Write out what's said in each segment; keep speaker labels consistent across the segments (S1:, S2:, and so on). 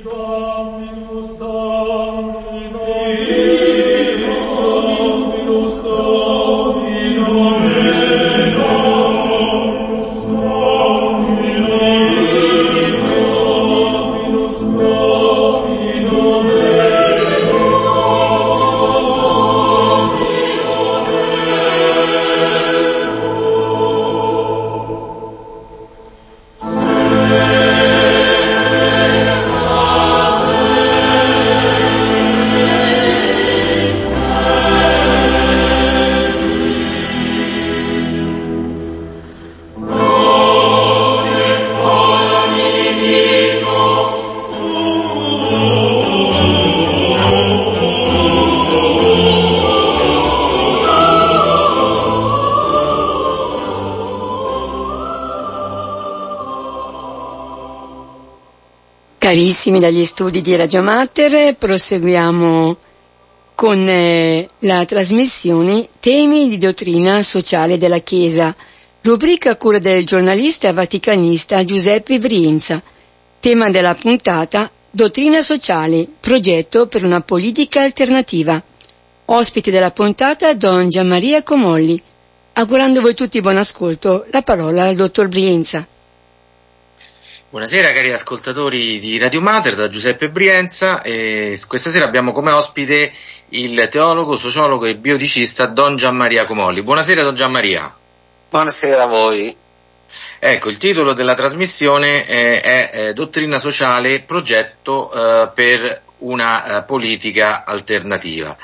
S1: Carissimi dagli studi di Radio Mater, proseguiamo con la trasmissione Temi di dottrina sociale della Chiesa, rubrica a cura del giornalista vaticanista Giuseppe Brienza. Tema della puntata: Dottrina sociale, progetto per una politica alternativa. Ospite della puntata Don Gianmaria Comolli. Augurando voi tutti buon ascolto, la parola al dottor Brienza.
S2: Buonasera cari ascoltatori di Radio Mater, da Giuseppe Brienza, e questa sera abbiamo come ospite il teologo, sociologo e bioeticista Don Gianmaria Comolli. Buonasera Don Gianmaria.
S3: Buonasera a voi.
S2: Ecco, il titolo della trasmissione è Dottrina sociale, progetto per una politica alternativa.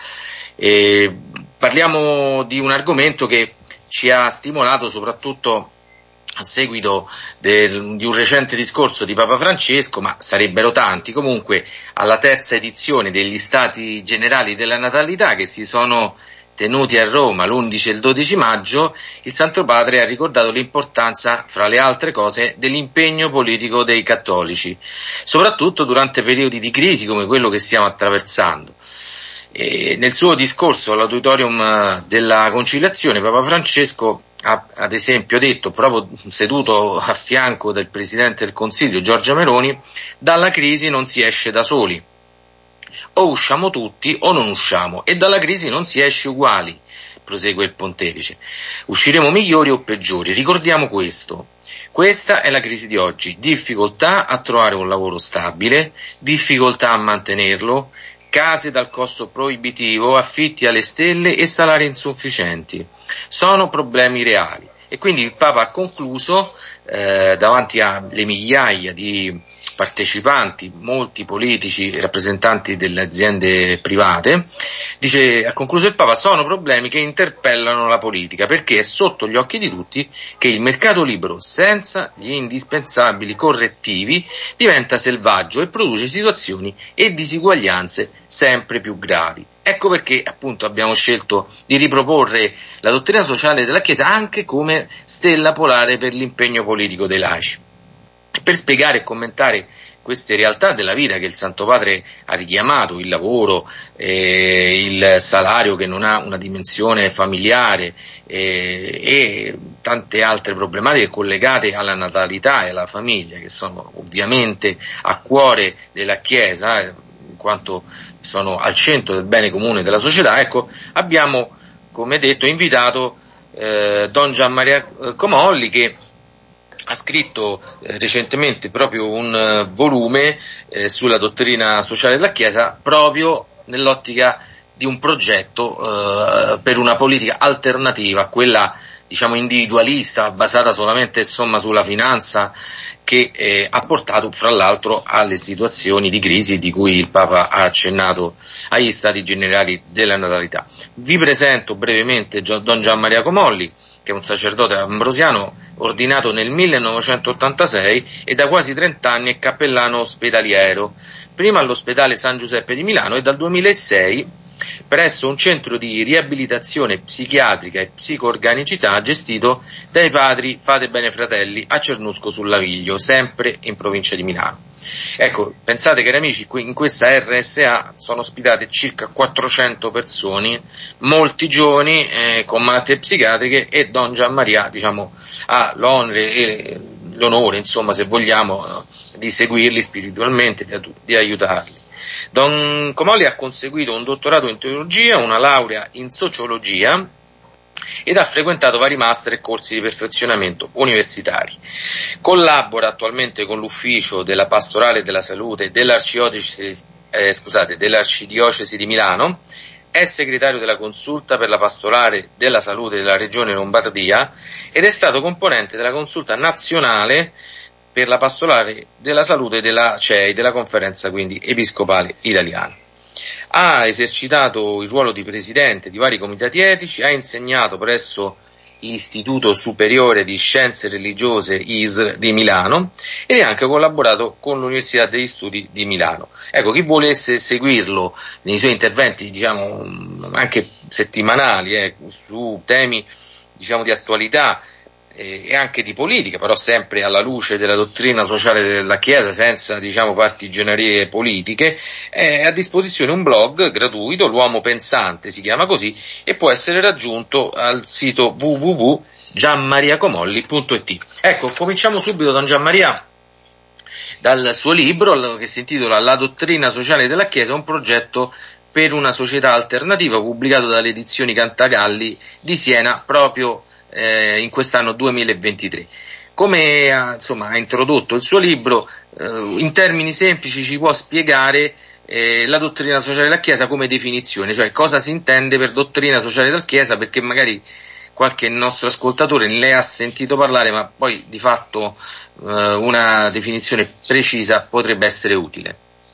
S2: Parliamo di un argomento che ci ha stimolato soprattutto a seguito di un recente discorso di Papa Francesco, ma sarebbero tanti, comunque alla terza edizione degli Stati Generali della Natalità che si sono tenuti a Roma l'11 e il 12 maggio, il Santo Padre ha ricordato l'importanza, fra le altre cose, dell'impegno politico dei cattolici, soprattutto durante periodi di crisi come quello che stiamo attraversando. E nel suo discorso all'Auditorium della Conciliazione, Papa Francesco ha ad esempio detto, proprio seduto a fianco del Presidente del Consiglio Giorgia Meloni: dalla crisi non si esce da soli, o usciamo tutti o non usciamo, e dalla crisi non si esce uguali, prosegue il Pontefice. Usciremo migliori o peggiori, ricordiamo questo. Questa è la crisi di oggi: difficoltà a trovare un lavoro stabile, difficoltà a mantenerlo, case dal costo proibitivo, affitti alle stelle e salari insufficienti. Sono problemi reali. E quindi il Papa ha concluso, davanti alle migliaia di partecipanti, molti politici e rappresentanti delle aziende private, ha concluso il Papa: sono problemi che interpellano la politica, perché è sotto gli occhi di tutti che il mercato libero, senza gli indispensabili correttivi, diventa selvaggio e produce situazioni e disuguaglianze sempre più gravi. Ecco perché appunto abbiamo scelto di riproporre la dottrina sociale della Chiesa anche come stella polare per l'impegno politico dei laici. Per spiegare e commentare queste realtà della vita che il Santo Padre ha richiamato, il lavoro, il salario che non ha una dimensione familiare e tante altre problematiche collegate alla natalità e alla famiglia, che sono ovviamente a cuore della Chiesa, in quanto sono al centro del bene comune della società. Ecco, abbiamo, come detto, invitato Don Gianmaria Comolli, che ha scritto recentemente proprio un volume sulla dottrina sociale della Chiesa, proprio nell'ottica di un progetto per una politica alternativa a quella, diciamo, individualista, basata solamente sulla finanza, che ha portato fra l'altro alle situazioni di crisi di cui il Papa ha accennato agli Stati Generali della Natalità. Vi presento brevemente Don Gianmaria Comolli, che è un sacerdote ambrosiano ordinato nel 1986 e da quasi 30 anni è cappellano ospedaliero, prima all'ospedale San Giuseppe di Milano e dal 2006 presso un centro di riabilitazione psichiatrica e psicoorganicità gestito dai padri Fate Bene Fratelli a Cernusco sul Laviglio, sempre in provincia di Milano. Ecco, pensate cari amici, qui in questa RSA sono ospitate circa 400 persone, molti giovani con malattie psichiatriche, e Don Gianmaria, diciamo, ha l'onere e l'onore, insomma, se vogliamo, di seguirli spiritualmente, di aiutarli. Don Comolli ha conseguito un dottorato in teologia, una laurea in sociologia ed ha frequentato vari master e corsi di perfezionamento universitari. Collabora attualmente con l'ufficio della Pastorale della Salute dell'Arcidiocesi di Milano, è segretario della Consulta per la Pastorale della Salute della Regione Lombardia ed è stato componente della Consulta Nazionale per la Pastorale della Salute della CEI, della Conferenza quindi Episcopale Italiana. Ha esercitato il ruolo di presidente di vari comitati etici, ha insegnato presso l'Istituto Superiore di Scienze Religiose ISR di Milano ed ha anche collaborato con l'Università degli Studi di Milano. Ecco, chi volesse seguirlo nei suoi interventi, diciamo, anche settimanali, su temi, diciamo, di attualità e anche di politica, però sempre alla luce della dottrina sociale della Chiesa, senza, diciamo, partigianerie politiche, è a disposizione un blog gratuito, L'Uomo Pensante si chiama così, e può essere raggiunto al sito www.gianmariacomolli.it. Ecco, cominciamo subito, don Gianmaria, dal suo libro che si intitola La dottrina sociale della Chiesa, un progetto per una società alternativa, pubblicato dalle edizioni Cantagalli di Siena proprio in quest'anno 2023. Come ha introdotto il suo libro, in termini semplici ci può spiegare la dottrina sociale della Chiesa come definizione, cioè cosa si intende per dottrina sociale della Chiesa, perché magari qualche nostro ascoltatore ne ha sentito parlare, ma poi di fatto una definizione precisa potrebbe essere utile.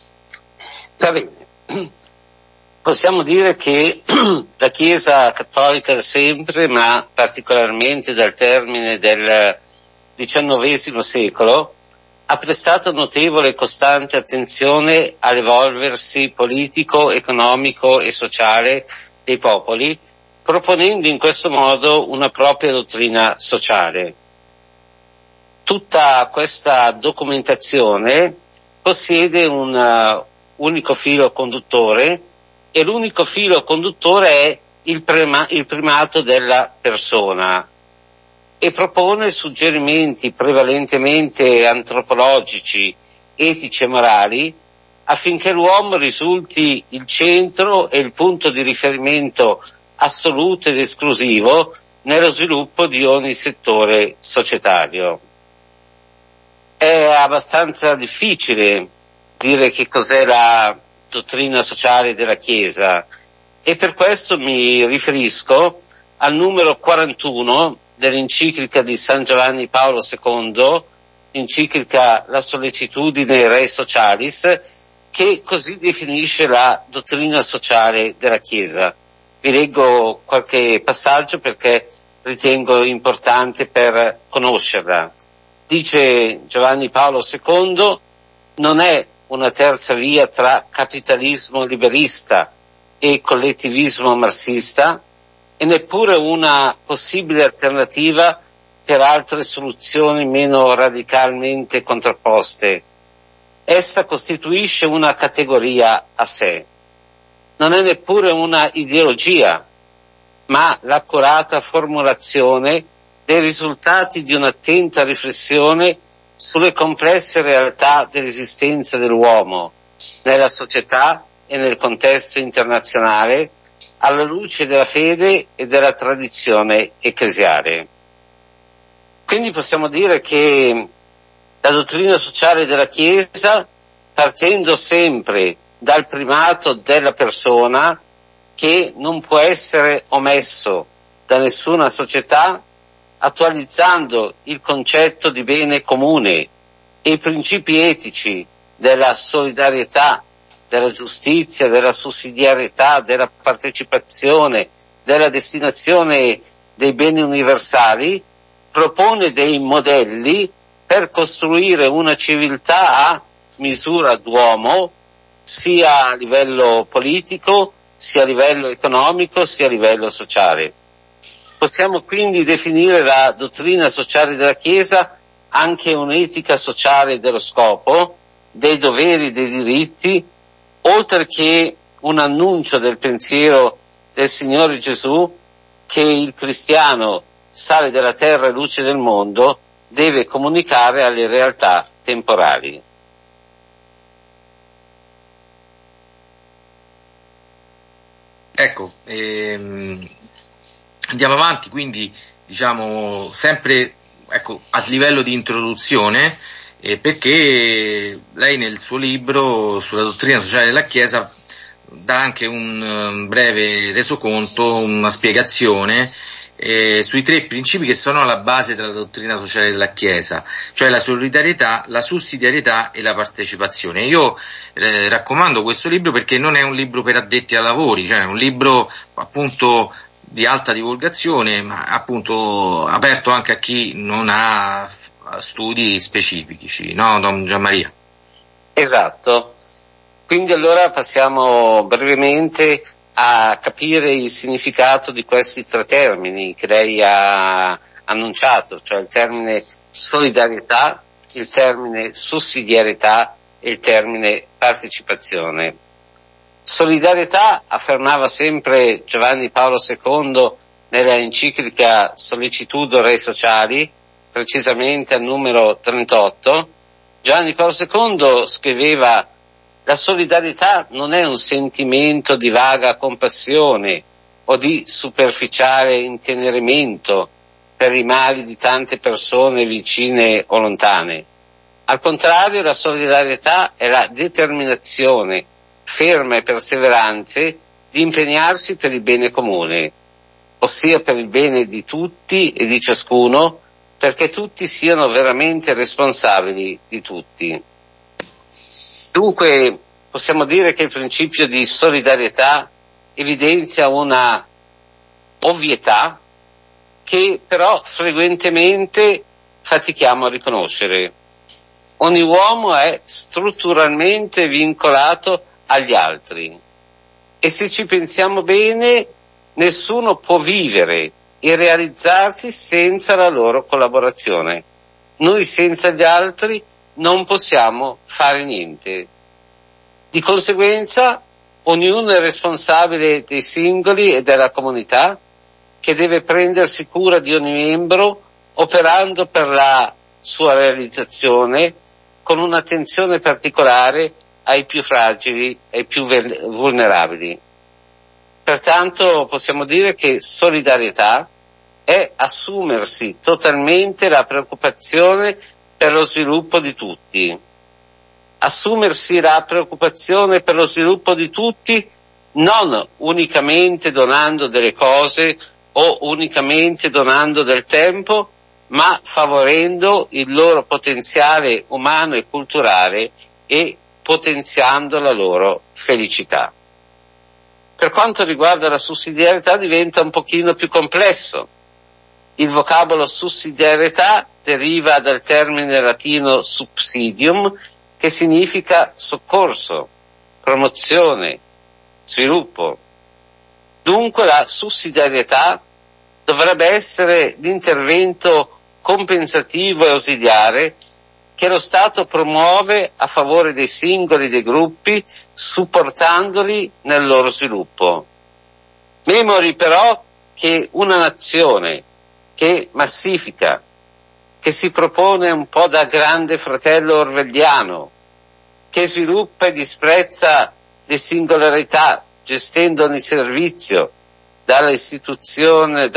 S3: Possiamo dire che la Chiesa cattolica da sempre, ma particolarmente dal termine del XIX secolo, ha prestato notevole e costante attenzione all'evolversi politico, economico e sociale dei popoli, proponendo in questo modo una propria dottrina sociale. Tutta questa documentazione possiede un unico filo conduttore, e l'unico filo conduttore è il primato della persona, e propone suggerimenti prevalentemente antropologici, etici e morali affinché l'uomo risulti il centro e il punto di riferimento assoluto ed esclusivo nello sviluppo di ogni settore societario. È abbastanza difficile dire che cos'è la dottrina sociale della Chiesa, e per questo mi riferisco al numero 41 dell'enciclica di San Giovanni Paolo II, l'enciclica La Sollecitudine Re Socialis, che così definisce la dottrina sociale della Chiesa. Vi leggo qualche passaggio perché ritengo importante per conoscerla. Dice Giovanni Paolo II: non è una terza via tra capitalismo liberista e collettivismo marxista, e neppure una possibile alternativa per altre soluzioni meno radicalmente contrapposte. Essa costituisce una categoria a sé. Non è neppure una ideologia, ma l'accurata formulazione dei risultati di un'attenta riflessione sulle complesse realtà dell'esistenza dell'uomo nella società e nel contesto internazionale, alla luce della fede e della tradizione ecclesiale. Quindi possiamo dire che la dottrina sociale della Chiesa, partendo sempre dal primato della persona, che non può essere omesso da nessuna società, attualizzando il concetto di bene comune e i principi etici della solidarietà, della giustizia, della sussidiarietà, della partecipazione, della destinazione dei beni universali, propone dei modelli per costruire una civiltà a misura d'uomo, sia a livello politico, sia a livello economico, sia a livello sociale. Possiamo quindi definire la dottrina sociale della Chiesa anche un'etica sociale dello scopo, dei doveri, dei diritti, oltre che un annuncio del pensiero del Signore Gesù, che il cristiano, sale della terra e luce del mondo, deve comunicare alle realtà temporali.
S2: Ecco, andiamo avanti, quindi diciamo sempre a livello di introduzione, perché lei nel suo libro sulla dottrina sociale della Chiesa dà anche un breve resoconto, una spiegazione sui 3 principi che sono alla base della dottrina sociale della Chiesa, cioè la solidarietà, la sussidiarietà e la partecipazione. Io raccomando questo libro perché non è un libro per addetti ai lavori, cioè è un libro appunto di alta divulgazione, ma appunto aperto anche a chi non ha studi specifici, no, Don Gianmaria?
S3: Esatto. Quindi allora passiamo brevemente a capire il significato di questi 3 termini che lei ha annunciato, cioè il termine solidarietà, il termine sussidiarietà e il termine partecipazione. Solidarietà, affermava sempre Giovanni Paolo II nella enciclica Sollicitudo Rei Sociali, precisamente al numero 38, Giovanni Paolo II scriveva: la solidarietà non è un sentimento di vaga compassione o di superficiale intenerimento per i mali di tante persone vicine o lontane. Al contrario, la solidarietà è la determinazione ferma e perseverante di impegnarsi per il bene comune, ossia per il bene di tutti e di ciascuno, perché tutti siano veramente responsabili di tutti. Dunque possiamo dire che il principio di solidarietà evidenzia una ovvietà che però frequentemente fatichiamo a riconoscere. Ogni uomo è strutturalmente vincolato agli altri e se ci pensiamo bene nessuno può vivere e realizzarsi senza la loro collaborazione. Noi senza gli altri non possiamo fare niente. Di conseguenza, ognuno è responsabile dei singoli e della comunità, che deve prendersi cura di ogni membro, operando per la sua realizzazione con un'attenzione particolare ai più fragili e ai più vulnerabili. Pertanto possiamo dire che solidarietà è assumersi totalmente la preoccupazione per lo sviluppo di tutti. Assumersi la preoccupazione per lo sviluppo di tutti non unicamente donando delle cose o unicamente donando del tempo, ma favorendo il loro potenziale umano e culturale e potenziando la loro felicità. Per quanto riguarda la sussidiarietà diventa un pochino più complesso. Il vocabolo sussidiarietà deriva dal termine latino subsidium, che significa soccorso, promozione, sviluppo. Dunque la sussidiarietà dovrebbe essere l'intervento compensativo e ausiliare che lo Stato promuove a favore dei singoli e dei gruppi, supportandoli nel loro sviluppo. Memori però che una nazione che massifica, che si propone un po' da grande fratello orwelliano, che sviluppa e disprezza le singolarità, gestendo ogni servizio, dalla istruzione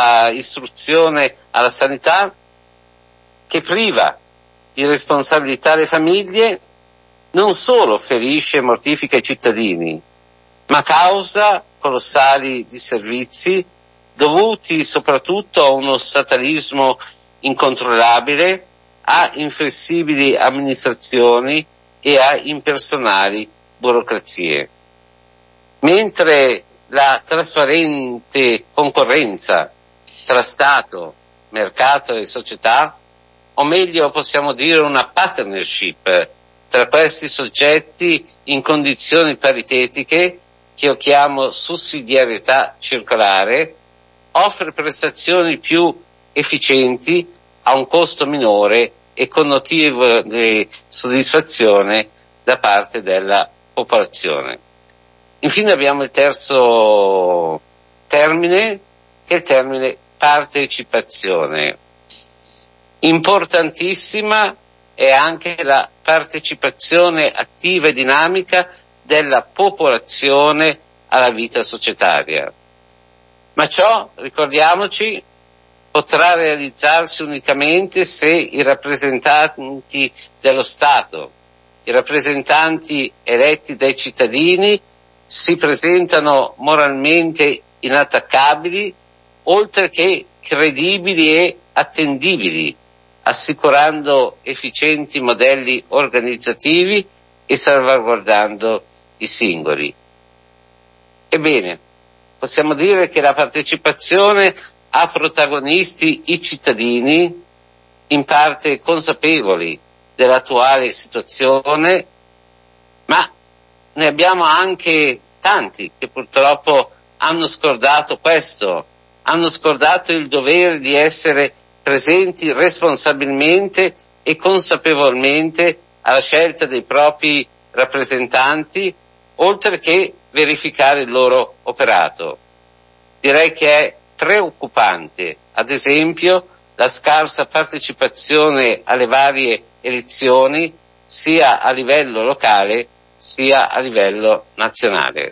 S3: alla sanità, che priva di responsabilità le famiglie, non solo ferisce e mortifica i cittadini, ma causa colossali disservizi dovuti soprattutto a uno statalismo incontrollabile, a inflessibili amministrazioni e a impersonali burocrazie. Mentre la trasparente concorrenza tra Stato, mercato e società, o meglio possiamo dire una partnership tra questi soggetti in condizioni paritetiche, che io chiamo sussidiarietà circolare, offre prestazioni più efficienti a un costo minore e con notevole soddisfazione da parte della popolazione. Infine abbiamo il terzo termine, che è il termine partecipazione. Importantissima è anche la partecipazione attiva e dinamica della popolazione alla vita societaria. Ma ciò, ricordiamoci, potrà realizzarsi unicamente se i rappresentanti dello Stato, i rappresentanti eletti dai cittadini, si presentano moralmente inattaccabili, oltre che credibili e attendibili, assicurando efficienti modelli organizzativi e salvaguardando i singoli. Ebbene, possiamo dire che la partecipazione ha protagonisti i cittadini, in parte consapevoli dell'attuale situazione, ma ne abbiamo anche tanti che purtroppo hanno scordato questo, hanno scordato il dovere di essere presenti responsabilmente e consapevolmente alla scelta dei propri rappresentanti, oltre che verificare il loro operato. Direi che è preoccupante, ad esempio, la scarsa partecipazione alle varie elezioni, sia a livello locale sia a livello nazionale.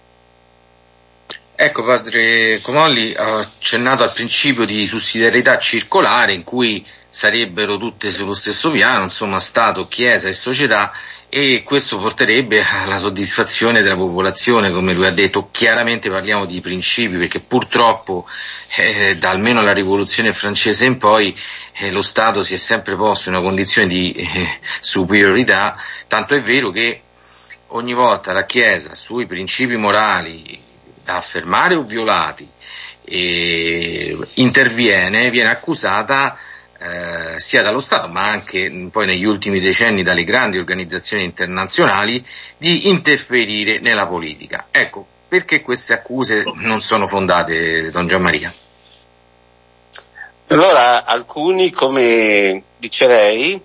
S2: Ecco, padre Comolli ha accennato al principio di sussidiarietà circolare, in cui sarebbero tutte sullo stesso piano, insomma Stato, Chiesa e società, e questo porterebbe alla soddisfazione della popolazione, come lui ha detto. Chiaramente parliamo di principi, perché purtroppo da almeno la rivoluzione francese in poi lo Stato si è sempre posto in una condizione di superiorità, tanto è vero che ogni volta la Chiesa sui principi morali da affermare o violati interviene, viene accusata sia dallo Stato, ma anche poi negli ultimi decenni dalle grandi organizzazioni internazionali, di interferire nella politica. Ecco, perché queste accuse non sono fondate, don Gianmaria?
S3: Allora, per alcuni, come dice lei,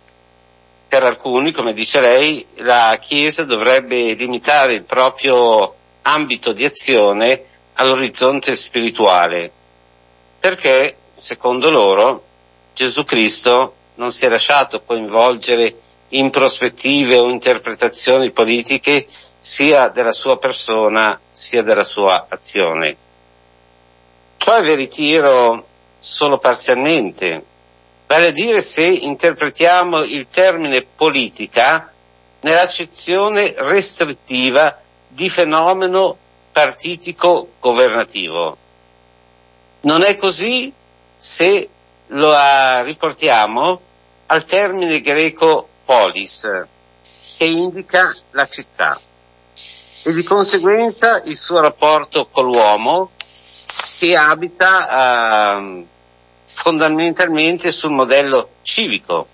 S3: la Chiesa dovrebbe limitare il proprio ambito di azione all'orizzonte spirituale, perché, secondo loro, Gesù Cristo non si è lasciato coinvolgere in prospettive o interpretazioni politiche sia della sua persona sia della sua azione. Ciò è veritiero solo parzialmente, vale a dire se interpretiamo il termine politica nell'accezione restrittiva di fenomeno partitico governativo. Non è così se lo riportiamo al termine greco polis, che indica la città, e di conseguenza il suo rapporto con l'uomo, che abita fondamentalmente sul modello civico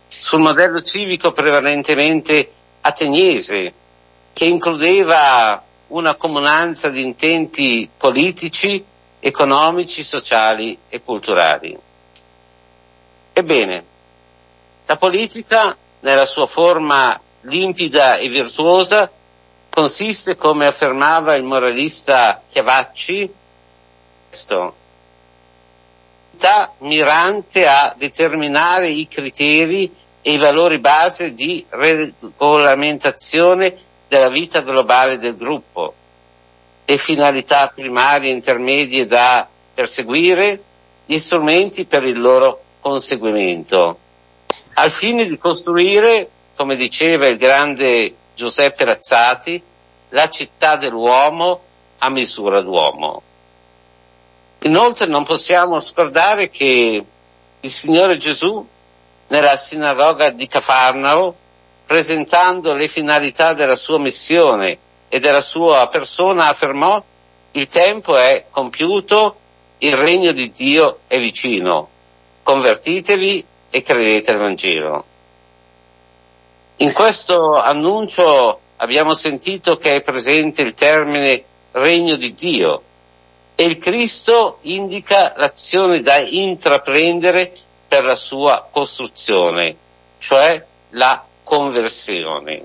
S3: prevalentemente ateniese, che includeva una comunanza di intenti politici, economici, sociali e culturali. Ebbene, la politica, nella sua forma limpida e virtuosa, consiste, come affermava il moralista Chiavacci, mirante a determinare i criteri e i valori base di regolamentazione della vita globale del gruppo, le finalità primarie e intermedie da perseguire, gli strumenti per il loro conseguimento, al fine di costruire, come diceva il grande Giuseppe Razzati, la città dell'uomo a misura d'uomo. Inoltre non possiamo scordare che il Signore Gesù, nella sinagoga di Cafarnao, presentando le finalità della sua missione e della sua persona, affermò: il tempo è compiuto, il regno di Dio è vicino, convertitevi e credete al Vangelo. In questo annuncio abbiamo sentito che è presente il termine regno di Dio, e il Cristo indica l'azione da intraprendere per la sua costruzione, cioè la conversione.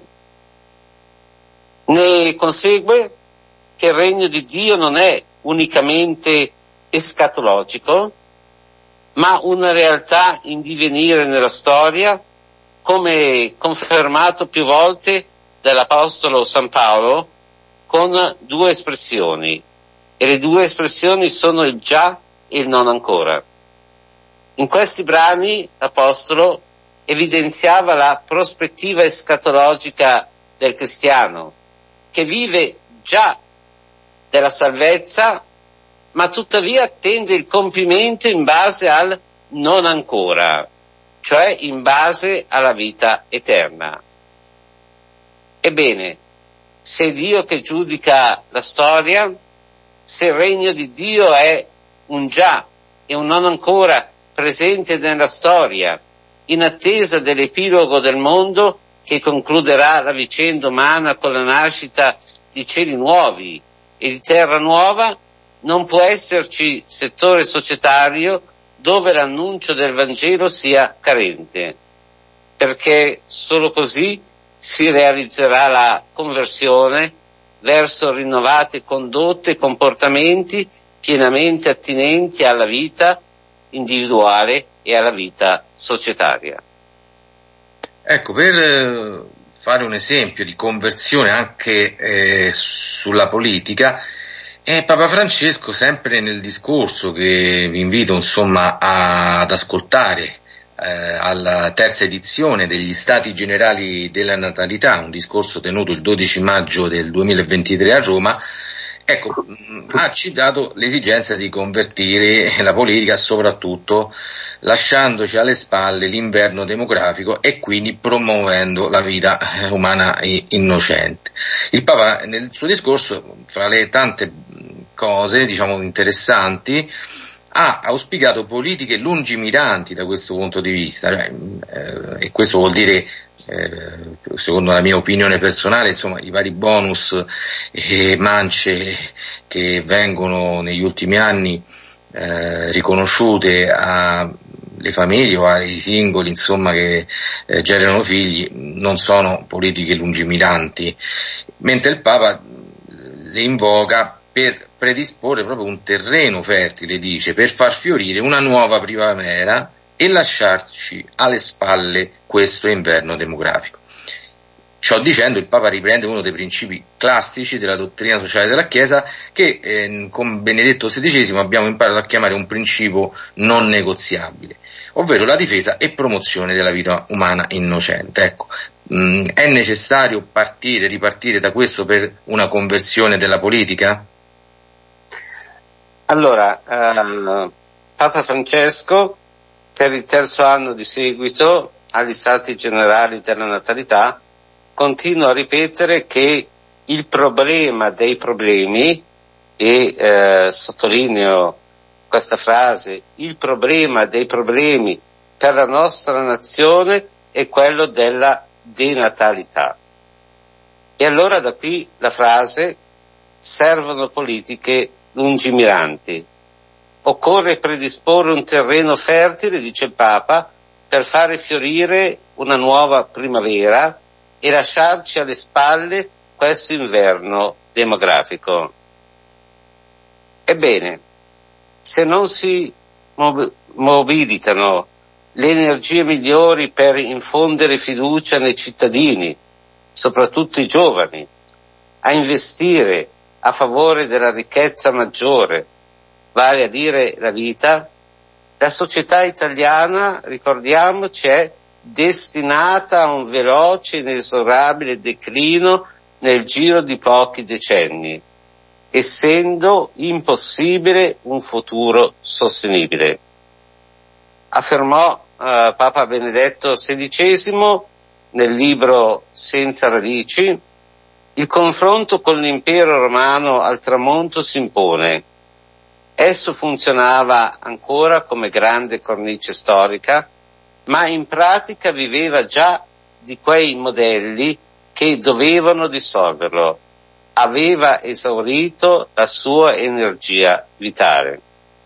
S3: Ne consegue che il regno di Dio non è unicamente escatologico, ma una realtà in divenire nella storia, come confermato più volte dall'Apostolo San Paolo con due espressioni, e le due espressioni sono il già e il non ancora. In questi brani l'Apostolo evidenziava la prospettiva escatologica del cristiano, che vive già della salvezza, ma tuttavia attende il compimento in base al non ancora, cioè in base alla vita eterna. Ebbene, se è Dio che giudica la storia, se il regno di Dio è un già e un non ancora presente nella storia, in attesa dell'epilogo del mondo che concluderà la vicenda umana con la nascita di cieli nuovi e di terra nuova, non può esserci settore societario dove l'annuncio del Vangelo sia carente, perché solo così si realizzerà la conversione verso rinnovate condotte e comportamenti pienamente attinenti alla vita individuale e alla vita societaria.
S2: Ecco, per fare un esempio di conversione anche sulla politica, Papa Francesco, sempre nel discorso che vi invito insomma ad ascoltare, alla terza edizione degli Stati Generali della Natalità, un discorso tenuto il 12 maggio del 2023 a Roma, ecco, ha citato l'esigenza di convertire la politica, soprattutto lasciandoci alle spalle l'inverno demografico e quindi promuovendo la vita umana innocente. Il Papa nel suo discorso, fra le tante cose, diciamo, interessanti, ha auspicato politiche lungimiranti da questo punto di vista, e questo vuol dire, secondo la mia opinione personale, insomma, i vari bonus e mance che vengono negli ultimi anni riconosciute alle famiglie o ai singoli, insomma, che generano figli, non sono politiche lungimiranti, mentre il Papa le invoca per predisporre proprio un terreno fertile, dice, per far fiorire una nuova primavera e lasciarci alle spalle questo inverno demografico. Ciò dicendo, il Papa riprende uno dei principi classici della dottrina sociale della Chiesa che con Benedetto XVI abbiamo imparato a chiamare un principio non negoziabile, ovvero la difesa e promozione della vita umana innocente. Ecco, è necessario ripartire da questo per una conversione della politica?
S3: Allora, Papa Francesco, per il terzo anno di seguito agli Stati Generali della Natalità, continua a ripetere che il problema dei problemi, e sottolineo questa frase, il problema dei problemi per la nostra nazione è quello della denatalità. E allora da qui la frase: servono politiche lungimiranti. Occorre predisporre un terreno fertile, dice il Papa, per fare fiorire una nuova primavera e lasciarci alle spalle questo inverno demografico. Ebbene, se non si mobilitano le energie migliori per infondere fiducia nei cittadini, soprattutto i giovani, a investire a favore della ricchezza maggiore, vale a dire la vita, la società italiana, ricordiamoci, è destinata a un veloce e inesorabile declino nel giro di pochi decenni, essendo impossibile un futuro sostenibile. Affermò Papa Benedetto XVI nel libro Senza radici: il confronto con l'impero romano al tramonto si impone. Esso funzionava ancora come grande cornice storica, ma in pratica viveva già di quei modelli che dovevano dissolverlo. Aveva esaurito la sua energia vitale.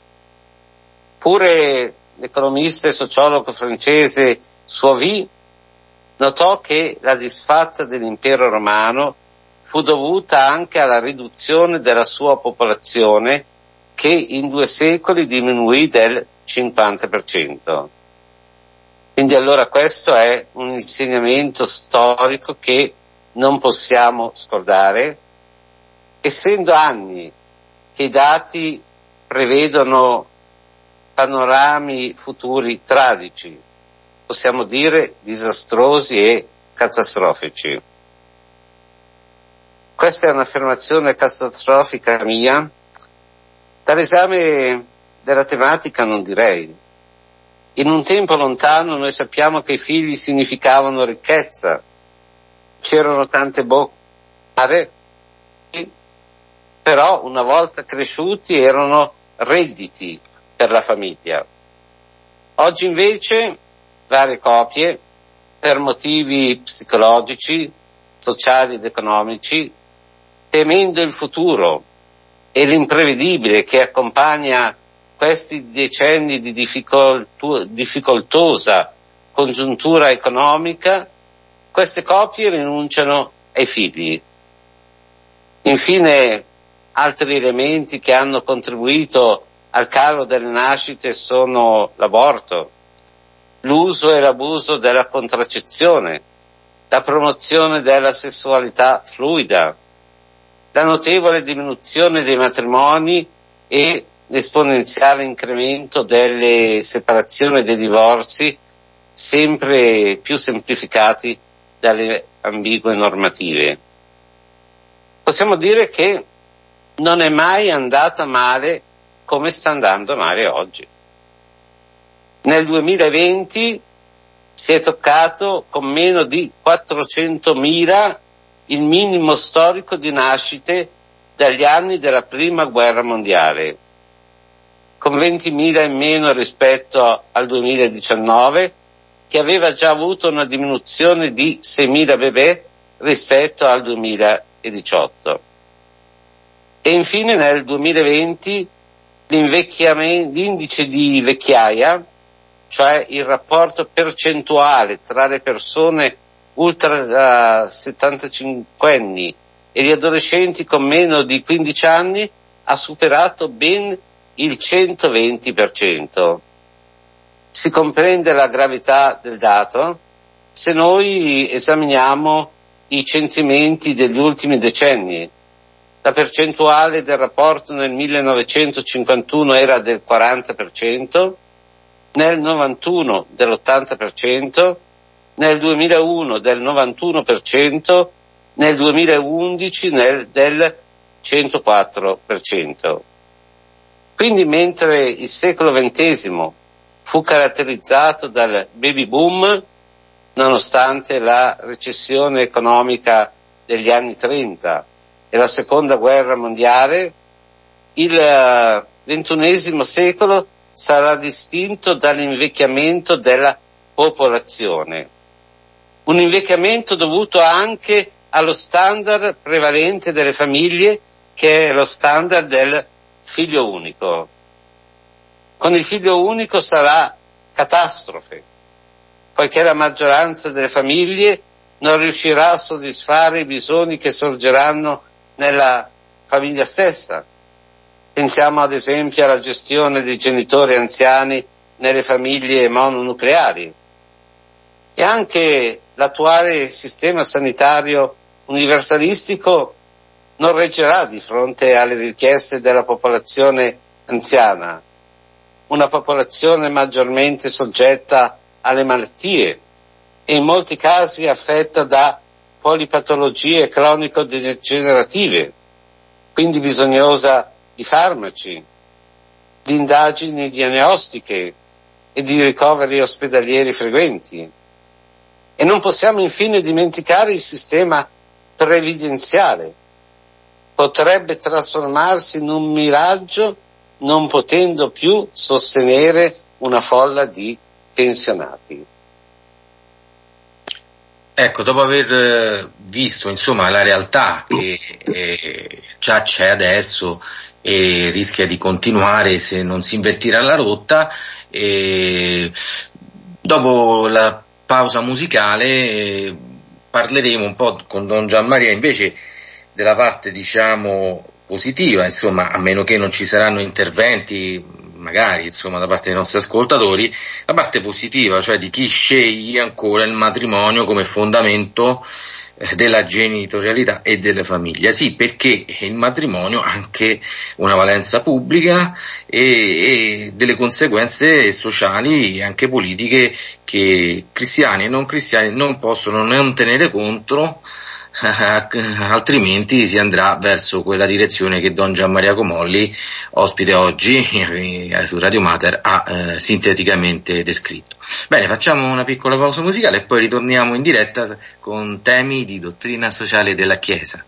S3: Pure l'economista e sociologo francese Suavy notò che la disfatta dell'impero romano fu dovuta anche alla riduzione della sua popolazione che in 2 secoli diminuì del 50%. Quindi allora questo è un insegnamento storico che non possiamo scordare, essendo anni che i dati prevedono panorami futuri tragici, possiamo dire disastrosi e catastrofici. Questa è un'affermazione catastrofica mia. Dall'esame della tematica non direi. In un tempo lontano noi sappiamo che i figli significavano ricchezza, c'erano tante bocche, però una volta cresciuti erano redditi per la famiglia. Oggi invece varie coppie, per motivi psicologici, sociali ed economici, temendo il futuro e l'imprevedibile che accompagna questi decenni di difficoltosa congiuntura economica, queste coppie rinunciano ai figli. Infine, altri elementi che hanno contribuito al calo delle nascite sono l'aborto, l'uso e l'abuso della contraccezione, la promozione della sessualità fluida, la notevole diminuzione dei matrimoni e l'esponenziale incremento delle separazioni e dei divorzi, sempre più semplificati dalle ambigue normative. Possiamo dire che non è mai andata male come sta andando male oggi. Nel 2020 si è toccato con meno di 400.000 il minimo storico di nascite dagli anni della Prima Guerra Mondiale, con 20.000 in meno rispetto al 2019, che aveva già avuto una diminuzione di 6.000 bebè rispetto al 2018. E infine nel 2020 l'indice di vecchiaia, cioè il rapporto percentuale tra le persone ultra 75enni e gli adolescenti con meno di 15 anni, ha superato ben il 120%. Si comprende la gravità del dato se noi esaminiamo i censimenti degli ultimi decenni. La percentuale del rapporto nel 1951 era del 40%, nel 91 dell'80%, nel 2001 del 91%, nel 2011 del 104%. Quindi mentre il secolo XX fu caratterizzato dal baby boom, nonostante la recessione economica degli anni 30 e la seconda guerra mondiale, il XXI secolo sarà distinto dall'invecchiamento della popolazione. Un invecchiamento dovuto anche allo standard prevalente delle famiglie, che è lo standard del figlio unico. Con il figlio unico sarà catastrofe, poiché la maggioranza delle famiglie non riuscirà a soddisfare i bisogni che sorgeranno nella famiglia stessa. Pensiamo ad esempio alla gestione dei genitori anziani nelle famiglie mononucleari. E anche l'attuale sistema sanitario universalistico non reggerà di fronte alle richieste della popolazione anziana, una popolazione maggiormente soggetta alle malattie e in molti casi affetta da polipatologie cronico-degenerative, quindi bisognosa di farmaci, di indagini diagnostiche e di ricoveri ospedalieri frequenti. E non possiamo infine dimenticare il sistema previdenziale. Potrebbe trasformarsi in un miraggio, non potendo più sostenere una folla di pensionati.
S2: Ecco, dopo aver visto insomma la realtà che già c'è adesso e rischia di continuare se non si invertirà la rotta, dopo la pausa musicale parleremo un po' con Don Gianmaria invece della parte, diciamo, positiva, insomma, a meno che non ci saranno interventi, magari, insomma, da parte dei nostri ascoltatori, la parte positiva, cioè di chi sceglie ancora il matrimonio come fondamento della genitorialità e delle famiglie. Sì, perché il matrimonio ha anche una valenza pubblica e delle conseguenze sociali e anche politiche che cristiani e non cristiani non possono non tenere conto, altrimenti si andrà verso quella direzione che Don Gianmaria Comolli, ospite oggi su Radio Mater, ha sinteticamente descritto. Bene, facciamo una piccola pausa musicale e poi ritorniamo in diretta con temi di dottrina sociale della Chiesa.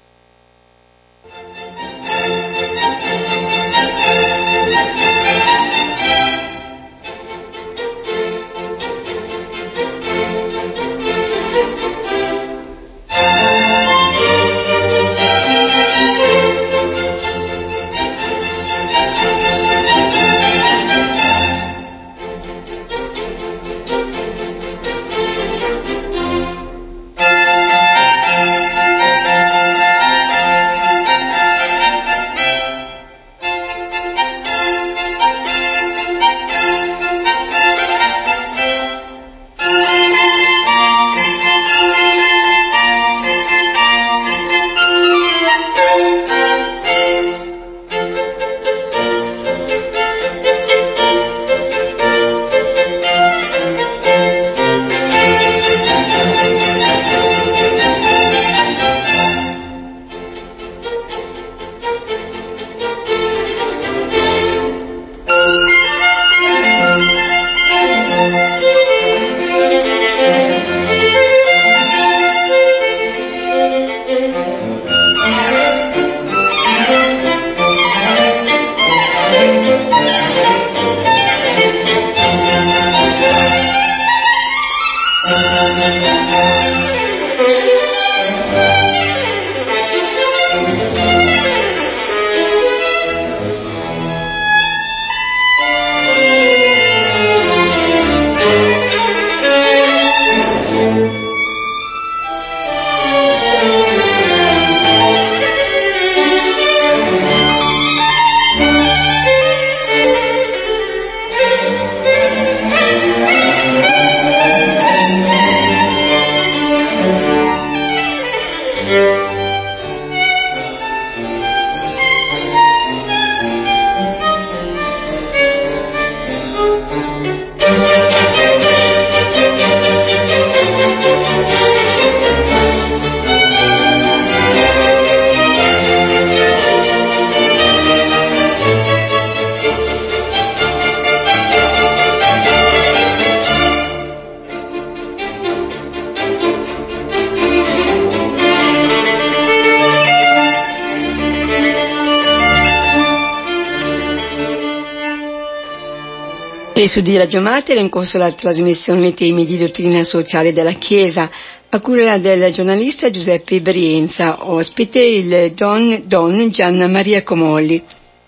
S1: E su di Radio Mater è in corso la trasmissione Temi di dottrina sociale della Chiesa, a cura del giornalista Giuseppe Brienza, ospite il Don Gianmaria Comolli.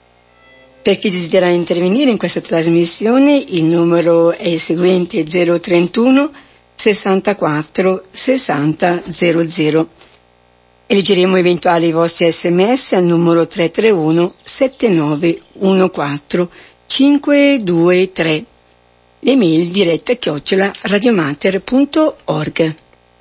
S1: Per chi desidera intervenire in questa trasmissione il numero è il seguente: 031 64 60 00. E leggeremo eventuali vostri sms al numero 331 7914 523. L'email diretta @radiomater.org.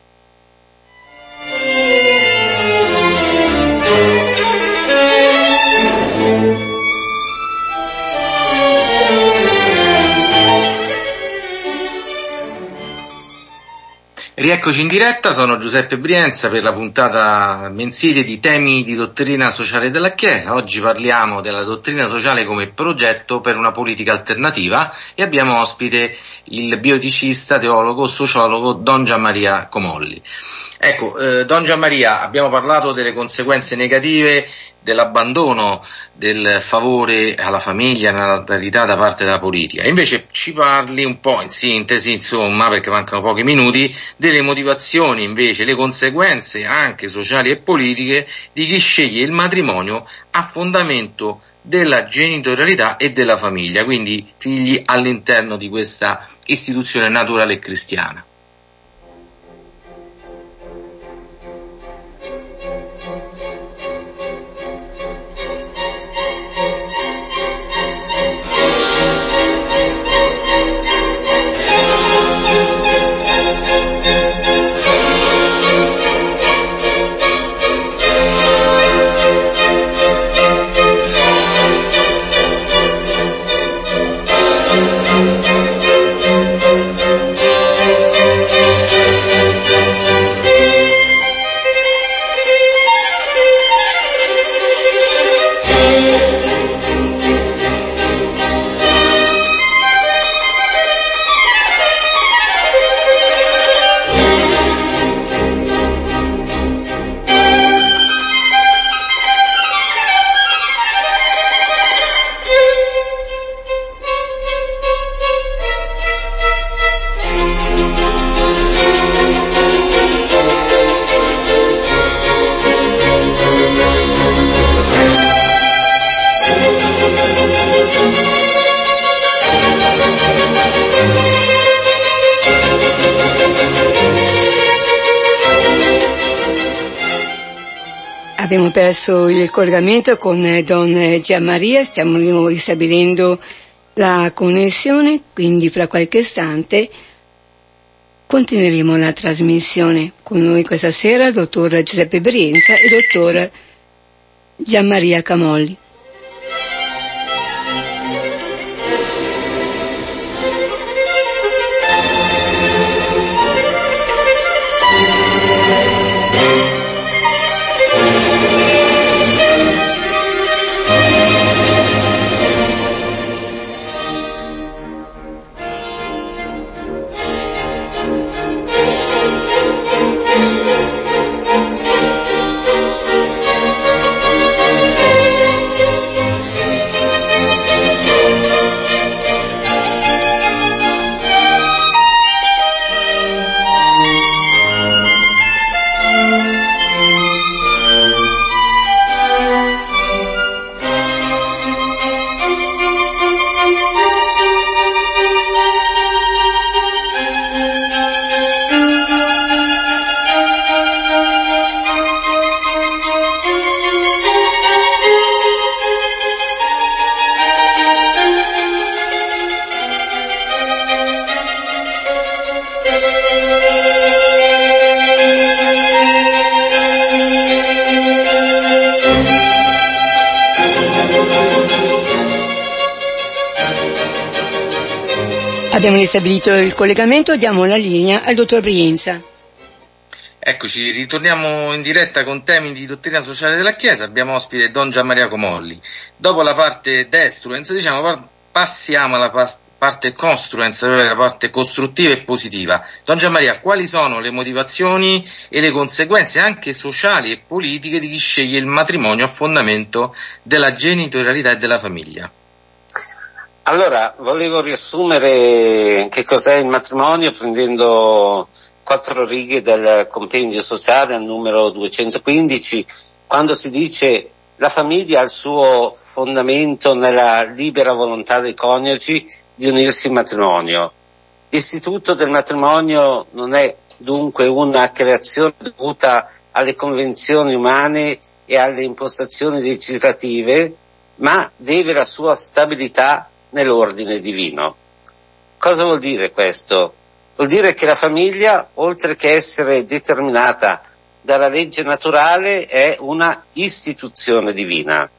S2: Rieccoci in diretta, sono Giuseppe Brienza per la puntata mensile di Temi di dottrina sociale della Chiesa. Oggi parliamo della dottrina sociale come progetto per una politica alternativa e abbiamo ospite il bioeticista, teologo, sociologo Don Gianmaria Comolli. Ecco, Don Gianmaria, abbiamo parlato delle conseguenze negative dell'abbandono del favore alla famiglia e alla natalità da parte della politica. Invece ci parli un po' in sintesi, insomma, perché mancano pochi minuti, delle motivazioni invece, le conseguenze anche sociali e politiche di chi sceglie il matrimonio a fondamento della genitorialità e della famiglia, quindi figli all'interno di questa istituzione naturale e cristiana.
S1: Abbiamo perso il collegamento con Don Gianmaria, stiamo ristabilendo la connessione, quindi fra qualche istante continueremo la trasmissione. Con noi questa sera il dottor Giuseppe Brienza e il dottor Gianmaria Camolli. Abbiamo ristabilito il collegamento, diamo la linea al dottor Brienza.
S2: Eccoci, ritorniamo in diretta con temi di dottrina sociale della Chiesa. Abbiamo ospite Don Gianmaria Camolli. Dopo la parte destruens, passiamo alla parte construens, la parte costruttiva e positiva. Don Gianmaria, quali sono le motivazioni e le conseguenze anche sociali e politiche di chi sceglie il matrimonio a fondamento della genitorialità e della famiglia?
S3: Allora, volevo riassumere che cos'è il matrimonio prendendo 4 righe del compendio sociale al numero 215, quando si dice la famiglia ha il suo fondamento nella libera volontà dei coniugi di unirsi in matrimonio. L'istituto del matrimonio non è dunque una creazione dovuta alle convenzioni umane e alle impostazioni legislative, ma deve la sua stabilità nell'ordine divino. Cosa vuol dire questo? Vuol dire che la famiglia, oltre che essere determinata dalla legge naturale, è una istituzione divina.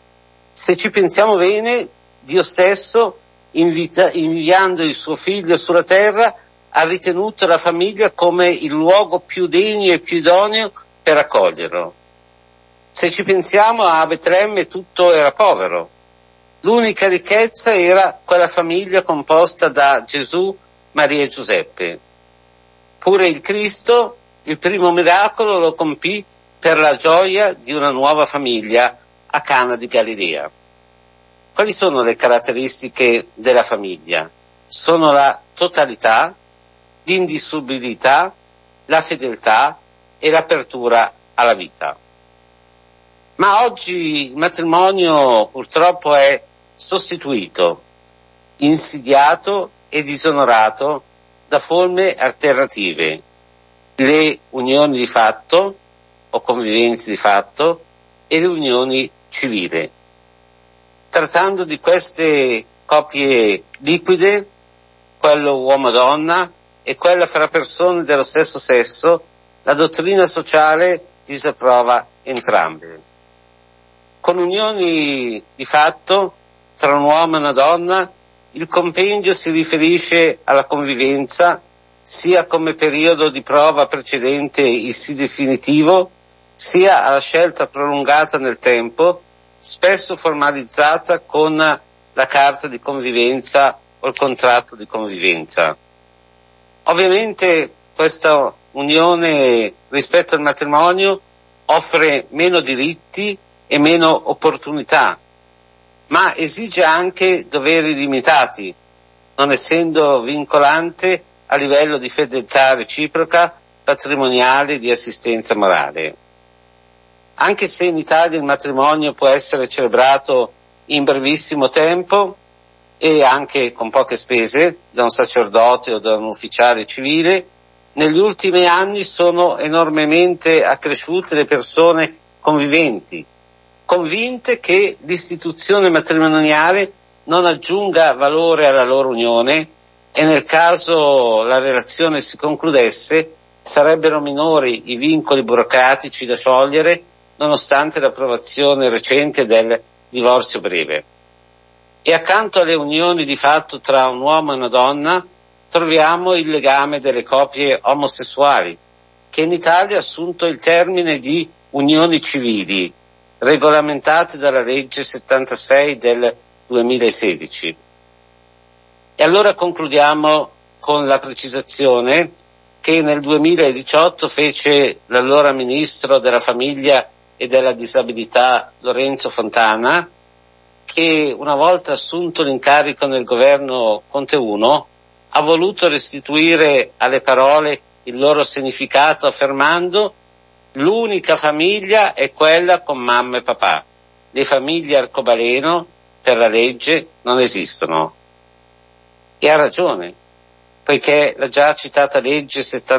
S3: Se ci pensiamo bene, Dio stesso, inviando il suo figlio sulla terra, ha ritenuto la famiglia come il luogo più degno e più idoneo per accoglierlo. Se ci pensiamo, a Betlemme tutto era povero. L'unica ricchezza era quella famiglia composta da Gesù, Maria e Giuseppe. Pure il Cristo, il primo miracolo, lo compì per la gioia di una nuova famiglia a Cana di Galilea. Quali sono le caratteristiche della famiglia? Sono la totalità, l'indissolubilità, la fedeltà e l'apertura alla vita. Ma oggi il matrimonio purtroppo è sostituito, insidiato e disonorato da forme alternative, le unioni di fatto o convivenze di fatto e le unioni civili. Trattando di queste coppie liquide, quello uomo-donna e quella fra persone dello stesso sesso, la dottrina sociale disapprova entrambe. Con unioni di fatto tra un uomo e una donna, il compendio si riferisce alla convivenza sia come periodo di prova precedente il sì definitivo, sia alla scelta prolungata nel tempo, spesso formalizzata con la carta di convivenza o il contratto di convivenza. Ovviamente questa unione rispetto al matrimonio offre meno diritti e meno opportunità, ma esige anche doveri limitati, non essendo vincolante a livello di fedeltà reciproca, patrimoniale e di assistenza morale. Anche se in Italia il matrimonio può essere celebrato in brevissimo tempo e anche con poche spese da un sacerdote o da un ufficiale civile, negli ultimi anni sono enormemente accresciute le persone conviventi, convinte che l'istituzione matrimoniale non aggiunga valore alla loro unione e nel caso la relazione si concludesse sarebbero minori i vincoli burocratici da sciogliere nonostante l'approvazione recente del divorzio breve. E accanto alle unioni di fatto tra un uomo e una donna troviamo il legame delle coppie omosessuali, che in Italia ha assunto il termine di unioni civili, regolamentate dalla legge 76 del 2016. E allora concludiamo con la precisazione che nel 2018 fece l'allora ministro della famiglia e della disabilità Lorenzo Fontana, che una volta assunto l'incarico nel governo Conte 1 ha voluto restituire alle parole il loro significato affermando: l'unica famiglia è quella con mamma e papà, le famiglie arcobaleno per la legge non esistono. E ha ragione, poiché la già citata legge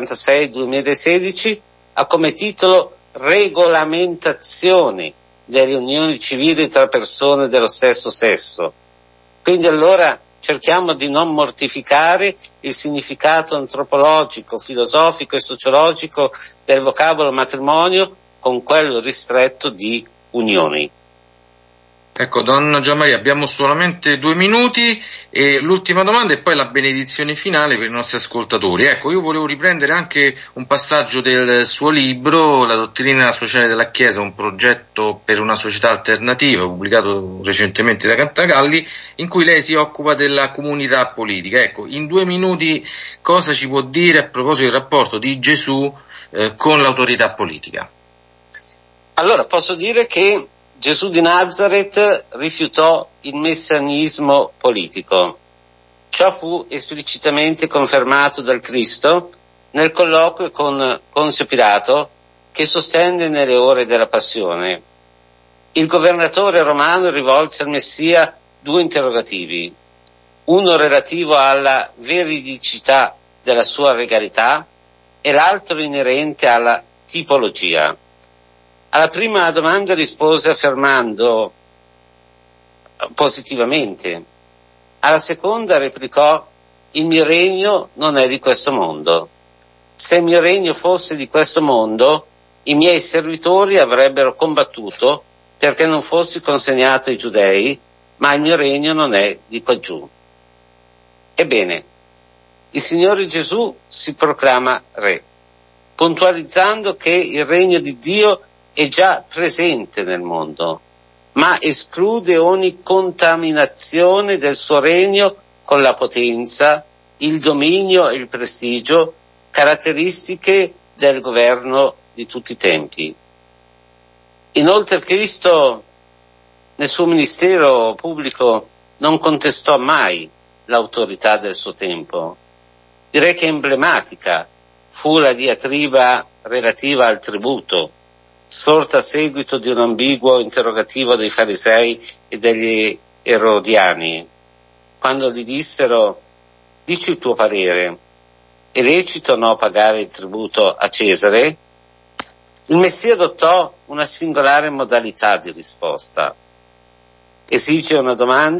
S3: 76-2016 ha come titolo regolamentazione delle unioni civili tra persone dello stesso sesso. Quindi allora cerchiamo di non mortificare il significato antropologico, filosofico e sociologico del vocabolo matrimonio con quello ristretto di unioni.
S2: Ecco, donna Gianmaria, abbiamo solamente 2 minuti e l'ultima domanda e poi la benedizione finale per i nostri ascoltatori. Ecco, io volevo riprendere anche un passaggio del suo libro, La dottrina sociale della Chiesa, un progetto per una società alternativa, pubblicato recentemente da Cantagalli, in cui lei si occupa della comunità politica. Ecco, in 2 minuti cosa ci può dire a proposito del rapporto di Gesù con l'autorità politica?
S3: Allora, posso dire che Gesù di Nazareth rifiutò il messianismo politico. Ciò fu esplicitamente confermato dal Cristo nel colloquio con Ponzio Pilato, che sostenne nelle ore della Passione. Il governatore romano rivolse al Messia 2 interrogativi, uno relativo alla veridicità della sua regalità e l'altro inerente alla tipologia. Alla prima domanda rispose affermando positivamente. Alla seconda replicò: il mio regno non è di questo mondo. Se il mio regno fosse di questo mondo, i miei servitori avrebbero combattuto perché non fossi consegnato ai giudei, ma il mio regno non è di quaggiù. Ebbene, il Signore Gesù si proclama Re, puntualizzando che il regno di Dio è già presente nel mondo, ma esclude ogni contaminazione del suo regno con la potenza, il dominio e il prestigio, caratteristiche del governo di tutti i tempi. Inoltre Cristo nel suo ministero pubblico non contestò mai l'autorità del suo tempo. Direi che emblematica fu la diatriba relativa al tributo, sorta a seguito di un ambiguo interrogativo dei farisei e degli erodiani, quando gli dissero: dici il tuo parere, è lecito o no pagare il tributo a Cesare? Il Messia adottò una singolare modalità di risposta. Esige una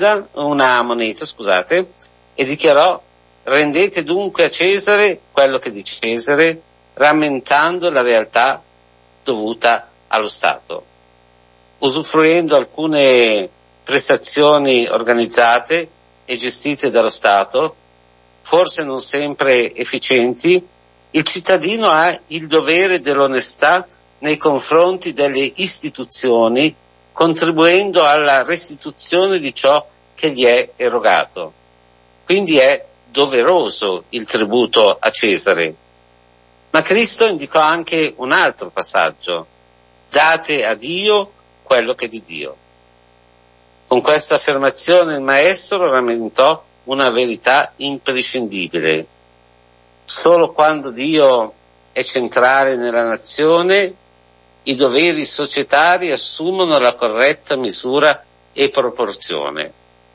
S3: moneta, e dichiarò: rendete dunque a Cesare quello che è di Cesare, rammentando la realtà dovuta allo Stato. Usufruendo alcune prestazioni organizzate e gestite dallo Stato, forse non sempre efficienti, il cittadino ha il dovere dell'onestà nei confronti delle istituzioni, contribuendo alla restituzione di ciò che gli è erogato. Quindi è doveroso il tributo a Cesare. Ma Cristo indicò anche un altro passaggio: date a Dio quello che è di Dio. Con questa affermazione il Maestro rammentò una verità imprescindibile. Solo quando Dio è centrale nella nazione, i doveri societari assumono la corretta misura e proporzione.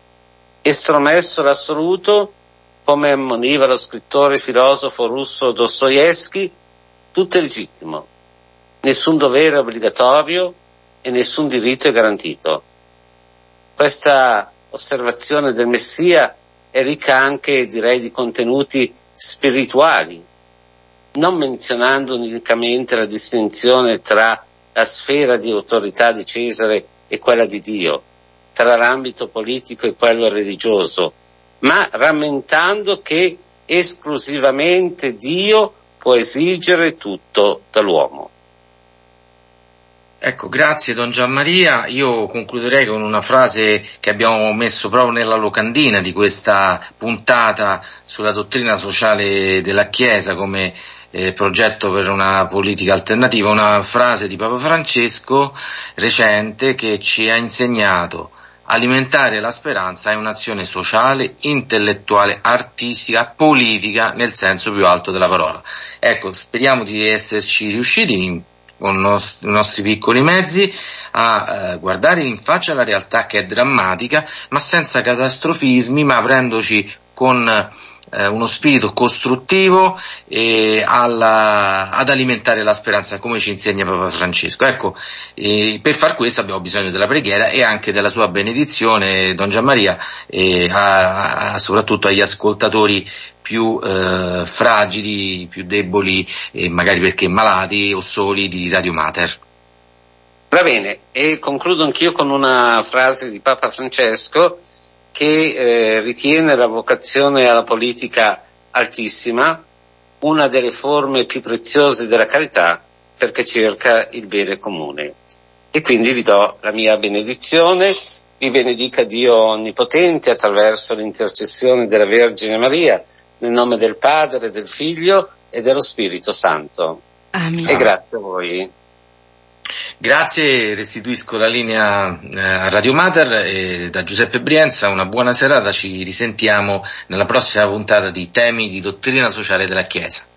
S3: Estromesso l'assoluto, come ammoniva lo scrittore e filosofo russo Dostoevskij, tutto è legittimo. nessun dovere è obbligatorio e nessun diritto è garantito. Questa osservazione del Messia è ricca anche, direi, di contenuti spirituali, non menzionando unicamente la distinzione tra la sfera di autorità di Cesare e quella di Dio, tra l'ambito politico e quello religioso, ma rammentando che esclusivamente Dio può esigere tutto dall'uomo.
S2: Ecco, grazie Don Gianmaria. Io concluderei con una frase che abbiamo messo proprio nella locandina di questa puntata sulla dottrina sociale della Chiesa come progetto per una politica alternativa, una frase di Papa Francesco recente che ci ha insegnato: alimentare la speranza è un'azione sociale, intellettuale, artistica, politica nel senso più alto della parola. Ecco, speriamo di esserci riusciti con i nostri piccoli mezzi a guardare in faccia la realtà che è drammatica, ma senza catastrofismi, ma aprendoci con uno spirito costruttivo e ad alimentare la speranza, come ci insegna Papa Francesco. Ecco, per far questo abbiamo bisogno della preghiera e anche della sua benedizione, Don Gianmaria, soprattutto agli ascoltatori più fragili, più deboli e magari perché malati o soli di Radio Mater.
S3: Va bene, e concludo anch'io con una frase di Papa Francesco che ritiene la vocazione alla politica altissima, una delle forme più preziose della carità, perché cerca il bene comune. E quindi vi do la mia benedizione. Vi benedica Dio Onnipotente attraverso l'intercessione della Vergine Maria, nel nome del Padre, del Figlio e dello Spirito Santo.
S1: Amen.
S3: E grazie a voi.
S2: Grazie, restituisco la linea a Radio Mater e da Giuseppe Brienza una buona serata, ci risentiamo nella prossima puntata di Temi di dottrina sociale della Chiesa.